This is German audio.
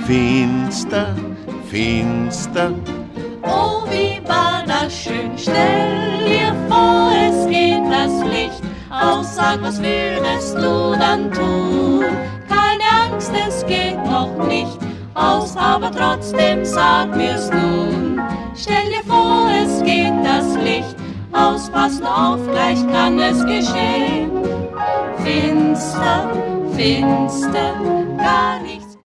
Finster, finster. Oh, wie war das schön, stell dir vor, es geht das Licht aus, sag, was würdest du dann tun? Keine Angst, es geht noch nicht aus, aber trotzdem sag mir's nun. Stell dir vor, es geht das Licht aus, pass nur auf, gleich kann es geschehen. Finster, finster, gar nicht